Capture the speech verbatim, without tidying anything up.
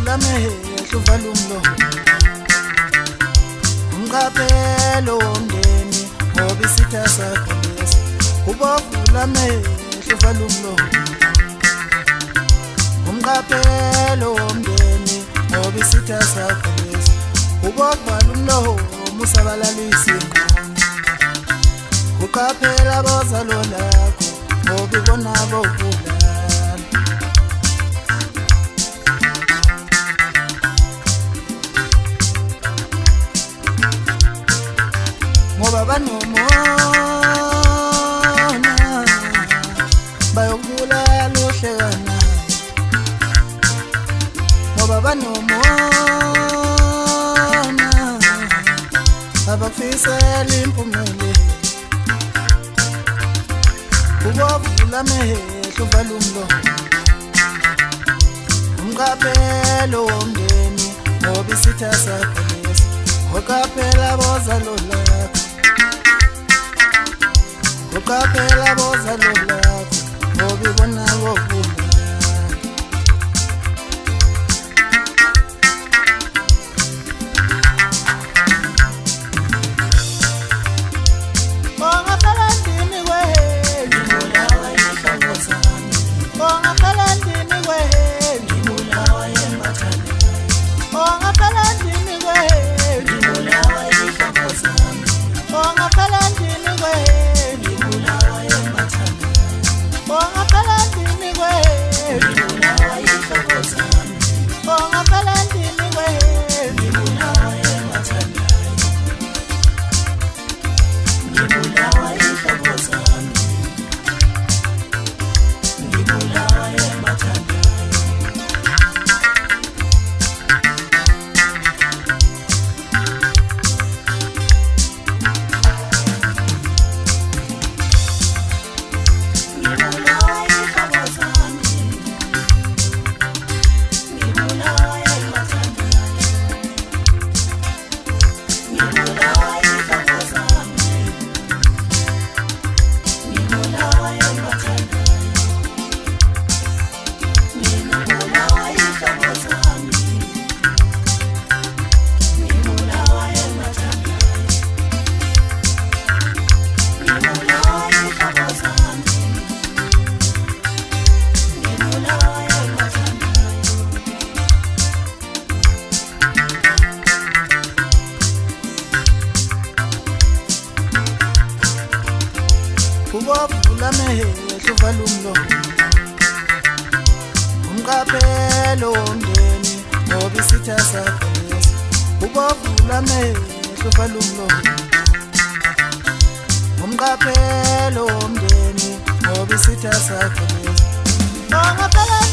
ubavula amehlo uvala umlomo umqaphelo womndeni ngoba isitha sakho lesi ubavula amehlo uvala umlomo umqaphelo womndeni ngoba isitha sakho lesi ubavala umlomo usabalalisa ingqondo uqaphela abazalo lakho ngoba ibona bavula ngoba banomona bayokubulala uhlekana ngoba banomona abafisela impumele ubavula amehlo uvala umlomo umqaphelo womndeni ngoba isitha sakho lesi uqaphela abazalo lakho uqaphela abazalo lakho ngoba ibona bavula ubavula amehlo uvala umlomo umqaphelo womndeni ngoba isitha sakho lesi ubavula amehlo uvala umlomo umqaphelo womndeni ngoba isitha sakho lesi